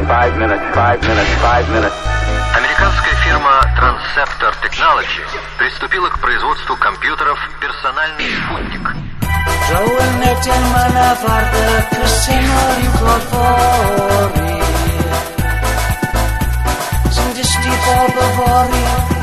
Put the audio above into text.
5 minutes. Американская фирма Transceptor Technology приступила к производству компьютеров «Персональный спутник». Sunt distii pe